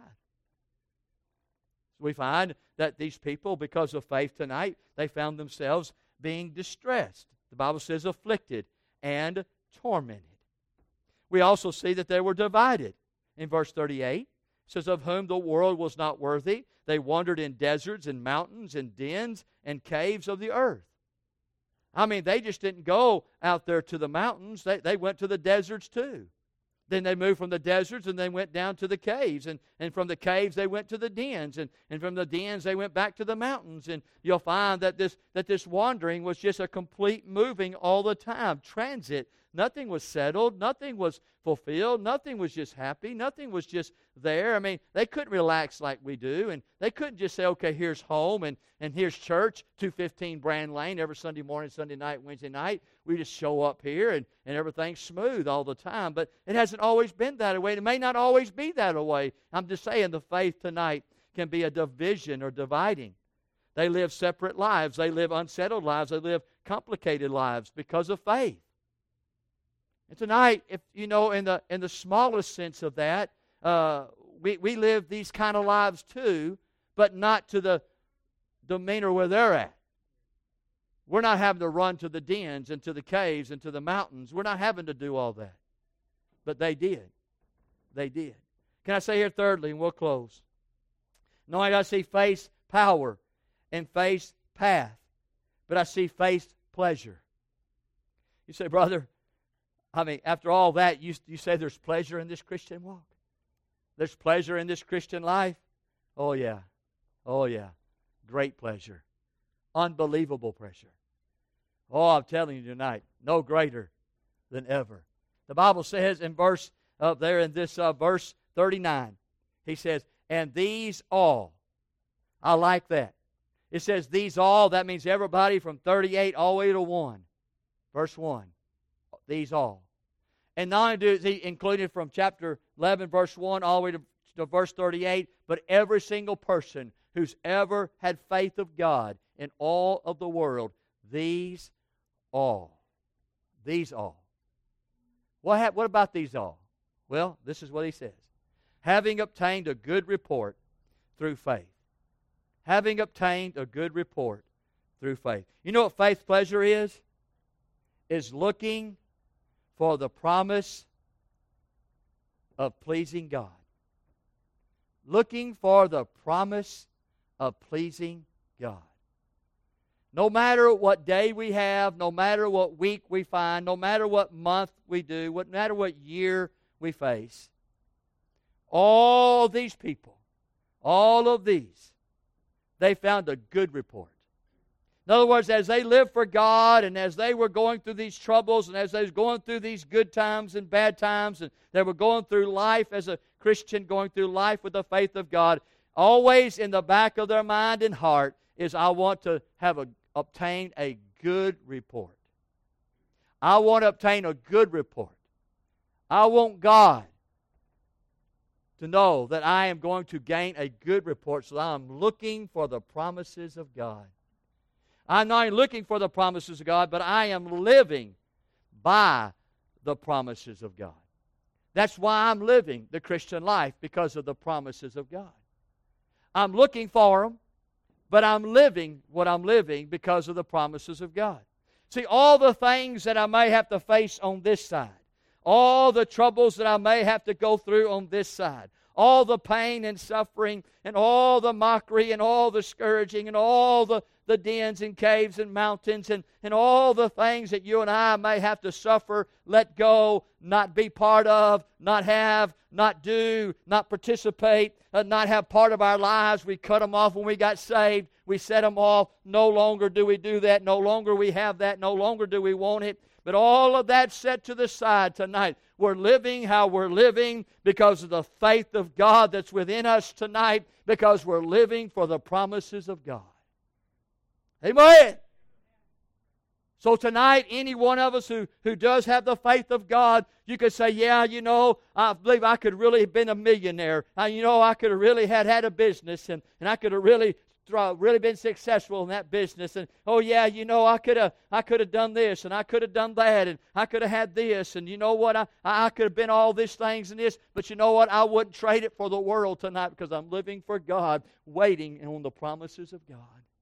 We find that these people, because of faith tonight, they found themselves being distressed. The Bible says afflicted and tormented. We also see that they were divided. In verse 38, it says, of whom the world was not worthy, they wandered in deserts and mountains and dens and caves of the earth. I mean, they just didn't go out there to the mountains. They went to the deserts too. Then they moved from the deserts and they went down to the caves. And from the caves they went to the dens. And from the dens they went back to the mountains. And you'll find that this wandering was just a complete moving all the time. Transit. Nothing was settled. Nothing was fulfilled. Nothing was just happy. Nothing was just there. I mean, they couldn't relax like we do. And they couldn't just say, okay, here's home and here's church, 215 Brand Lane every Sunday morning, Sunday night, Wednesday night. We just show up here and everything's smooth all the time. But it hasn't always been that way. It may not always be that way. I'm just saying the faith tonight can be a division or dividing. They live separate lives. They live unsettled lives. They live complicated lives because of faith. And tonight, if you know, in the smallest sense of that, we live these kind of lives too, but not to the demeanor where they're at. We're not having to run to the dens and to the caves and to the mountains. We're not having to do all that. But they did. They did. Can I say here thirdly, and we'll close. Not only do I see faith's power and faith's path, but I see faith's pleasure. You say, brother, I mean, after all that, you say there's pleasure in this Christian walk? There's pleasure in this Christian life? Oh, yeah. Oh, yeah. Great pleasure. Unbelievable pleasure. Oh, I'm telling you tonight, no greater than ever. The Bible says in verse 39, he says, and these all. I like that. It says these all, that means everybody from 38 all the way to 1. Verse 1. These all. And not only is he included from chapter 11, verse 1, all the way to verse 38, but every single person who's ever had faith of God in all of the world, these all. These all. What about these all? Well, this is what he says. Having obtained a good report through faith. Having obtained a good report through faith. You know what faith's pleasure is? Is looking for the promise of pleasing God. Looking for the promise of pleasing God. No matter what day we have, no matter what week we find, no matter what month we do, no matter what year we face, all these people, all of these, they found a good report. In other words, as they lived for God and as they were going through these troubles and as they were going through these good times and bad times and they were going through life as a Christian, going through life with the faith of God, always in the back of their mind and heart is, I want to obtain a good report. I want to obtain a good report. I want God to know that I am going to gain a good report, so I'm looking for the promises of God. I'm not only looking for the promises of God, but I am living by the promises of God. That's why I'm living the Christian life, because of the promises of God. I'm looking for them, but I'm living what I'm living because of the promises of God. See, all the things that I may have to face on this side, all the troubles that I may have to go through on this side, all the pain and suffering and all the mockery and all the scourging and all the dens and caves and mountains and all the things that you and I may have to suffer, let go, not be part of, not have, not do, not participate, not have part of our lives. We cut them off when we got saved. We set them off. No longer do we do that. No longer we have that. No longer do we want it. But all of that set to the side tonight. We're living how we're living because of the faith of God that's within us tonight, because we're living for the promises of God. Amen. So tonight, any one of us who does have the faith of God, you could say, yeah, you know, I believe I could really have been a millionaire. You know, I could have really had a business, and I could have really been successful in that business. And oh yeah, you know, I could have done this, and I could have done that, and I could have had this, and you know what, I could have been all these things and this, but you know what, I wouldn't trade it for the world tonight, because I'm living for God, waiting on the promises of God.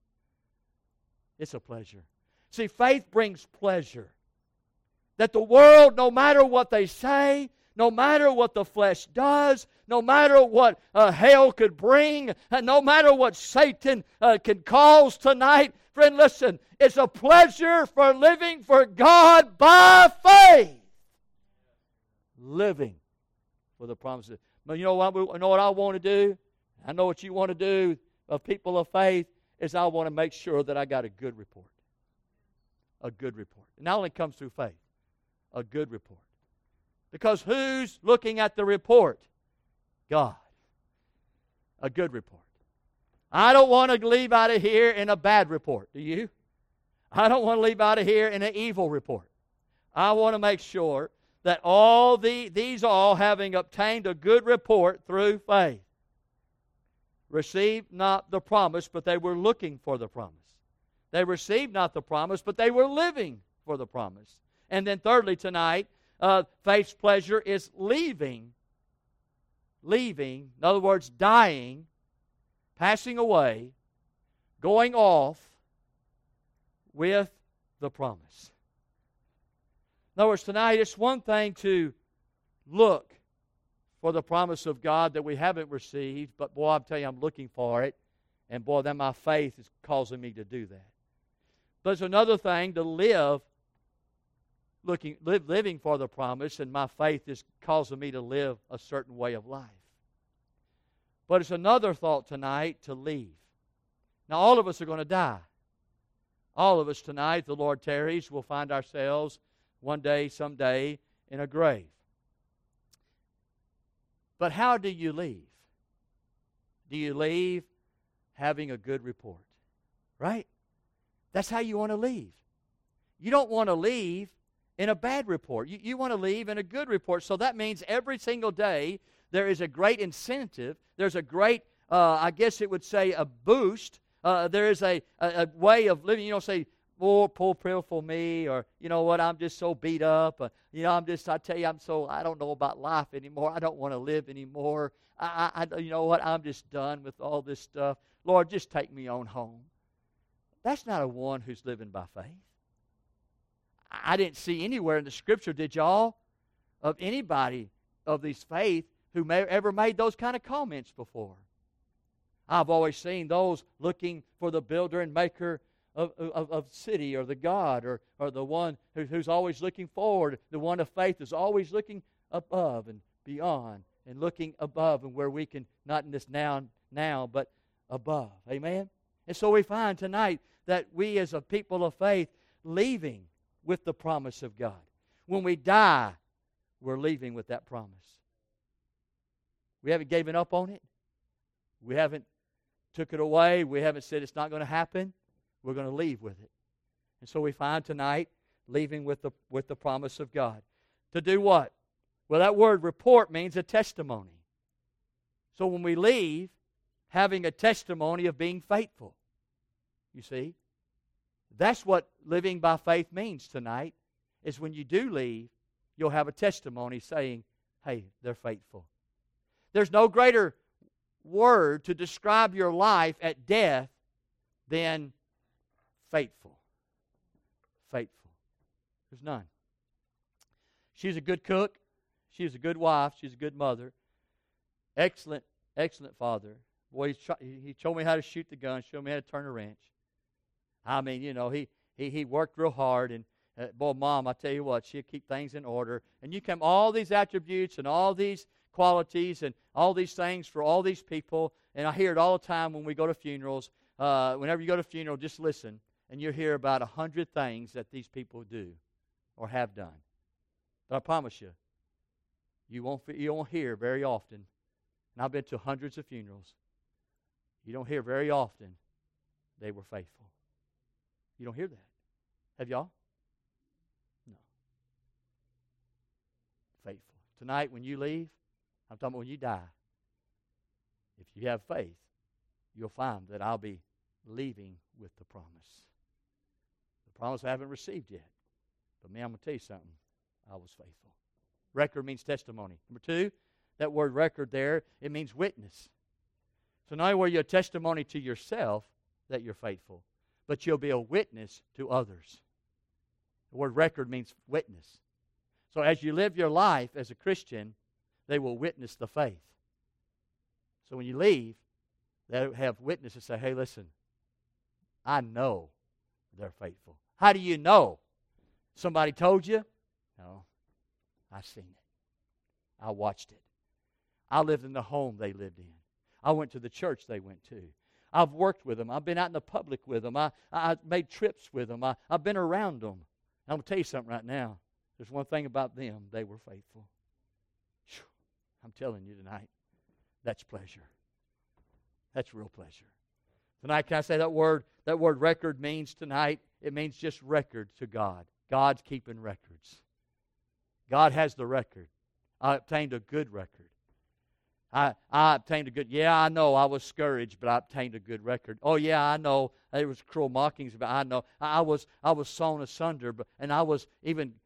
It's a pleasure. See, faith brings pleasure. That the world, no matter what they say, no matter what the flesh does, no matter what hell could bring, no matter what Satan can cause tonight, friend, listen, it's a pleasure for living for God by faith. Living for the promises. But you know what I want to do? I know what you want to do, of people of faith, is I want to make sure that I got a good report. A good report. It not only comes through faith, a good report. Because who's looking at the report? God. A good report. I don't want to leave out of here in a bad report. Do you? I don't want to leave out of here in an evil report. I want to make sure that these all, having obtained a good report through faith, received not the promise, but they were looking for the promise. They received not the promise, but they were living for the promise. And then thirdly tonight, faith's pleasure is leaving, in other words, dying, passing away, going off with the promise. In other words, tonight it's one thing to look for the promise of God that we haven't received, but boy, I'm telling you, I'm looking for it, and boy, then my faith is causing me to do that. But it's another thing to living for the promise, and my faith is causing me to live a certain way of life. But it's another thought tonight to leave. Now, all of us are going to die. All of us tonight, the Lord tarries, will find ourselves one day, someday, in a grave. But how do you leave? Do you leave having a good report? Right? That's how you want to leave. You don't want to leave in a bad report. You want to leave in a good report. So that means every single day there is a great incentive. There's a great, I guess it would say, a boost. There is a way of living. You don't say, oh, poor pitiful me, or, you know what, I'm just so beat up. I tell you, I don't know about life anymore. I don't want to live anymore. You know what, I'm just done with all this stuff. Lord, just take me on home. That's not a one who's living by faith. I didn't see anywhere in the Scripture, did y'all, of anybody of these faith who ever made those kind of comments before. I've always seen those looking for the builder and maker of city, or the God, or the one who's always looking forward. The one of faith is always looking above and beyond, and looking above and where we can, not in this now, but above. Amen? And so we find tonight that we as a people of faith leaving with the promise of God. When we die, we're leaving with that promise. We haven't given up on it. We haven't took it away. We haven't said it's not going to happen. We're going to leave with it. And so we find tonight leaving with the promise of God. To do what? Well, that word report means a testimony. So when we leave, having a testimony of being faithful. You see? That's what living by faith means tonight, is when you do leave, you'll have a testimony saying, hey, they're faithful. There's no greater word to describe your life at death than faithful. Faithful. There's none. She's a good cook. She's a good wife. She's a good mother. Excellent, excellent father. Boy, he showed me how to shoot the gun, showed me how to turn a wrench. I mean, you know, he worked real hard, and boy, Mom, I tell you what, she'll keep things in order. And you come all these attributes and all these qualities and all these things for all these people, and I hear it all the time when we go to funerals. Whenever you go to a funeral, just listen, and you'll hear about 100 things that these people do or have done. But I promise you, you won't hear very often, and I've been to hundreds of funerals, you don't hear very often they were faithful. You don't hear that. Have y'all? No. Faithful. Tonight when you leave, I'm talking about when you die, if you have faith, you'll find that I'll be leaving with the promise. The promise I haven't received yet. But man, I'm going to tell you something. I was faithful. Record means testimony. Number two, that word record there, it means witness. So not only were you a testimony to yourself that you're faithful, but you'll be a witness to others. The word record means witness. So as you live your life as a Christian, they will witness the faith. So when you leave, they'll have witnesses say, hey, listen, I know they're faithful. How do you know? Somebody told you? No, I seen it. I watched it. I lived in the home they lived in. I went to the church they went to. I've worked with them. I've been out in the public with them. I made trips with them. I've been around them. I'm going to tell you something right now. There's one thing about them. They were faithful. Whew. I'm telling you tonight, that's pleasure. That's real pleasure. Tonight, can I say that word? That word record means tonight, it means just record to God. God's keeping records. God has the record. I obtained a good record. I obtained a good, I know I was scourged, but I obtained a good record. Oh, yeah, I know there was cruel mockings, but I know I was sown asunder, and I was even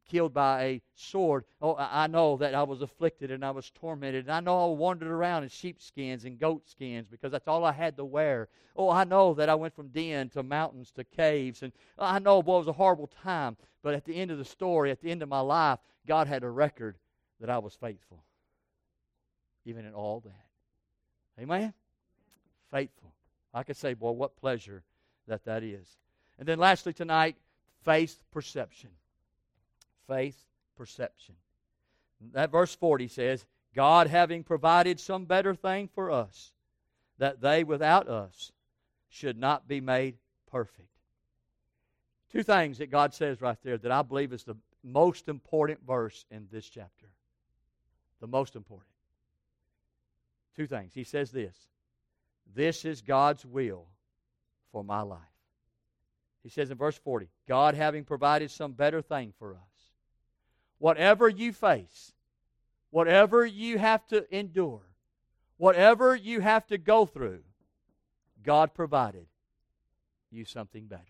killed by a sword. Oh, I know that I was afflicted and I was tormented. And I know I wandered around in sheepskins and goatskins because that's all I had to wear. Oh, I know that I went from den to mountains to caves. And I know, boy, it was a horrible time. But at the end of the story, at the end of my life, God had a record that I was faithful. Even in all that. Amen? Faithful. I could say, boy, what pleasure that is. And then lastly tonight, faith perception. Faith perception. That verse 40 says, God having provided some better thing for us, that they without us should not be made perfect. Two things that God says right there that I believe is the most important verse in this chapter. The most important. Two things. He says this. This is God's will for my life. He says in verse 40, God having provided some better thing for us. Whatever you face, whatever you have to endure, whatever you have to go through, God provided you something better.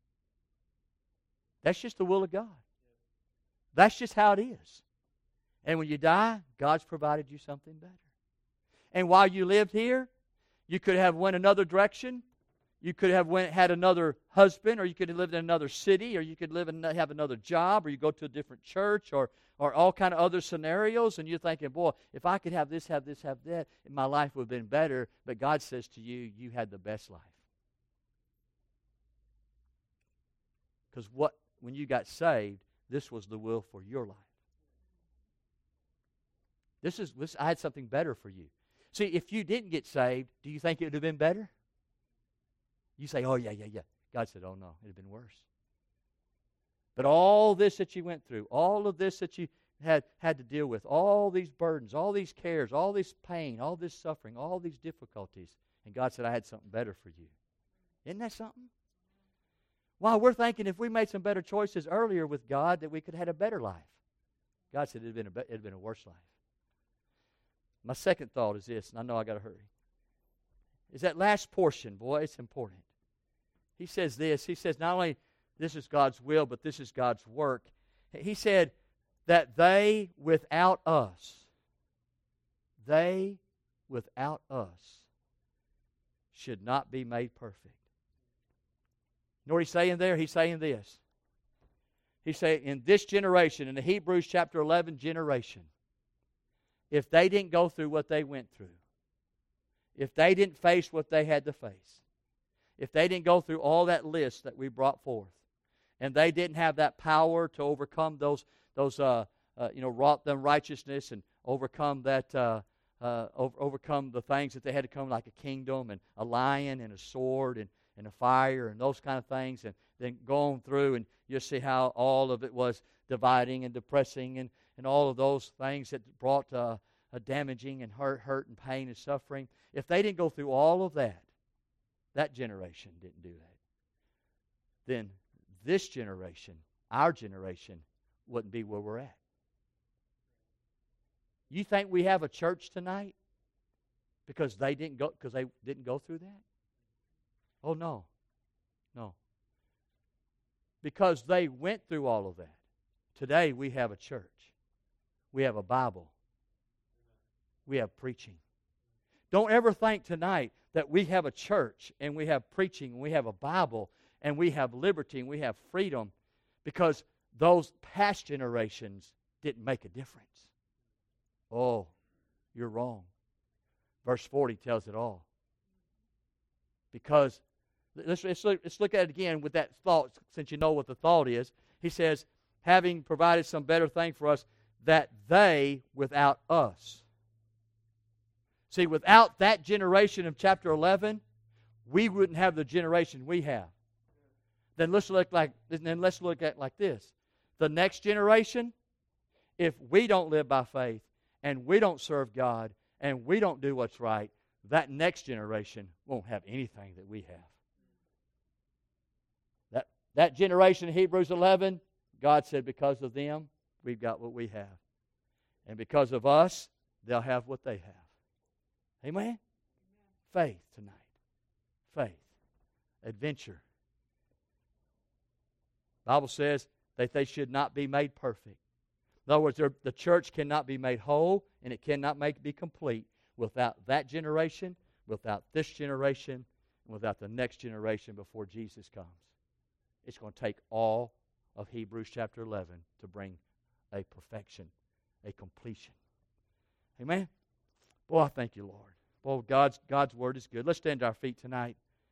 That's just the will of God. That's just how it is. And when you die, God's provided you something better. And while you lived here, you could have went another direction. You could have had another husband, or you could have lived in another city, or you could live and have another job, or you go to a different church, or all kind of other scenarios, and you're thinking, boy, if I could have this, have that, my life would have been better. But God says to you, you had the best life. Because when you got saved, this was the will for your life. I had something better for you. See, if you didn't get saved, do you think it would have been better? You say, oh, yeah. God said, oh, no, it would have been worse. But all this that you went through, all of this that you had to deal with, all these burdens, all these cares, all this pain, all this suffering, all these difficulties, and God said, I had something better for you. Isn't that something? Well, we're thinking if we made some better choices earlier with God that we could have had a better life. God said it would have been a worse life. My second thought is this, and I know I got to hurry, is that last portion. Boy, it's important. He says this. He says not only this is God's will, but this is God's work. He said that they without us should not be made perfect. You know what he's saying there? He's saying this. He's saying in this generation, in the Hebrews chapter 11 generation, if they didn't go through what they went through, if they didn't face what they had to face, if they didn't go through all that list that we brought forth, and they didn't have that power to overcome those wrought them righteousness and overcome that, overcome the things that they had to come, like a kingdom and a lion and a sword and a fire and those kind of things, and then go on through and you'll see how all of it was dividing and depressing and all of those things that brought a damaging and hurt and pain and suffering. If they didn't go through all of that, that generation didn't do that, then this generation, our generation, wouldn't be where we're at. You think we have a church tonight because they didn't go through that? Oh, no. Because they went through all of that. Today we have a church. We have a Bible. We have preaching. Don't ever think tonight that we have a church and we have preaching and we have a Bible and we have liberty and we have freedom because those past generations didn't make a difference. Oh, you're wrong. Verse 40 tells it all. Because, let's look at it again with that thought, since you know what the thought is. He says, having provided some better thing for us, that they without us. See, without that generation of chapter 11, we wouldn't have the generation we have. Then let's look at it like this. The next generation, if we don't live by faith and we don't serve God and we don't do what's right, that next generation won't have anything that we have. That generation in Hebrews 11, God said because of them, we've got what we have. And because of us, they'll have what they have. Amen? Faith tonight. Faith. Adventure. The Bible says that they should not be made perfect. In other words, the church cannot be made whole, and it cannot be complete without that generation, without this generation, and without the next generation before Jesus comes. It's going to take all of Hebrews chapter 11 to bring a perfection, a completion. Amen? Boy, I thank you, Lord. Boy, God's Word is good. Let's stand to our feet tonight.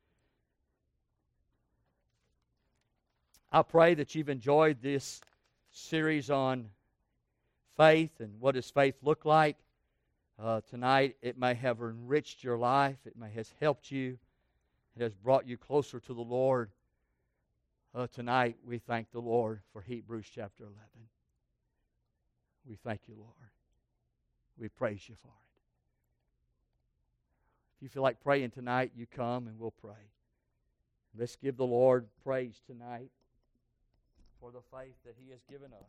I pray that you've enjoyed this series on faith and what does faith look like. Tonight, it may have enriched your life. It may have helped you. It has brought you closer to the Lord. Tonight, we thank the Lord for Hebrews chapter 11. We thank you, Lord. We praise you for it. If you feel like praying tonight, you come and we'll pray. Let's give the Lord praise tonight for the faith that He has given us.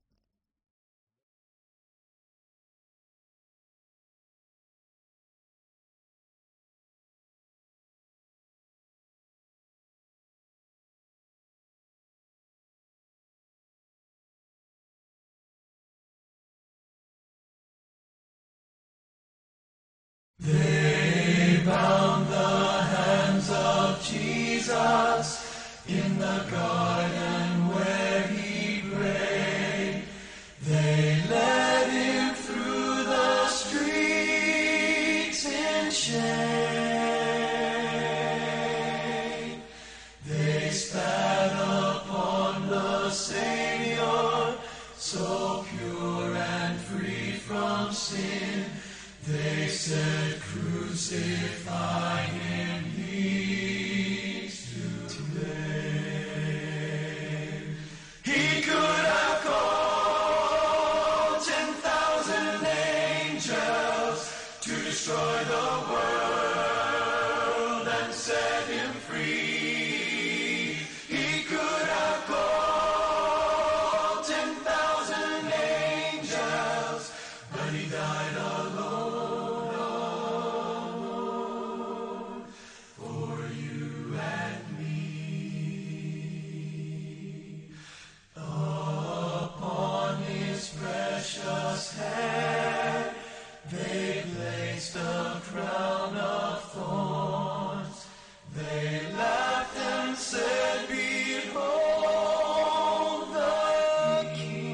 They bound the hands of Jesus in the garden where He prayed. They led Him through the streets in shade. They spat upon the Savior, so pure and free from sin. They said, crucify Him, He's today. He could have called 10,000 angels to destroy the world and set Him free. He could have called 10,000 angels, but He died alone. Head, they placed a crown of thorns. They laughed and said, behold the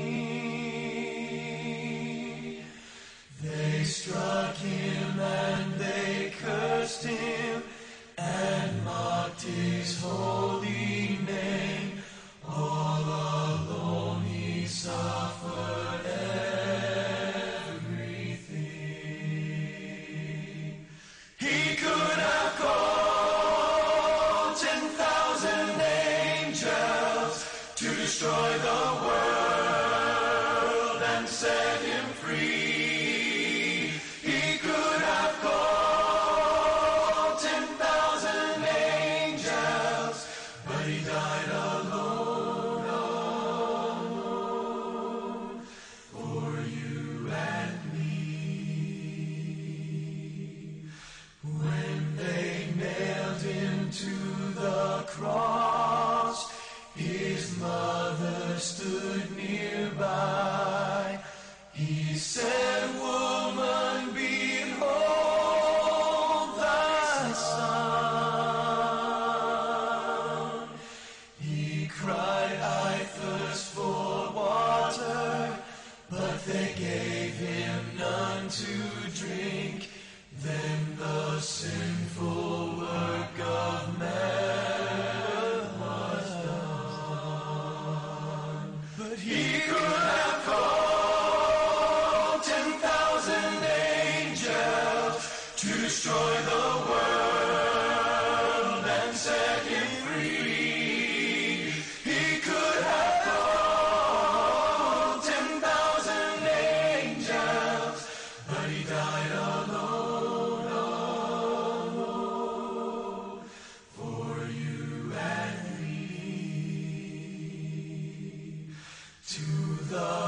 King. They struck Him and they cursed Him and mocked His holy name. All alone He suffered. Destroy the world and set Him free. He could have called 10,000 angels, but He died alone for you and me. When they nailed Him to the cross, His mother stood nearby. He said, woman, behold thy son. He cried, I thirst for water, but they gave Him none to drink. Then the sinful work of man was done. But He could have called 10,000 angels to destroy the world and set Him free. He could have called 10,000 angels, but He died alone for you and me. To the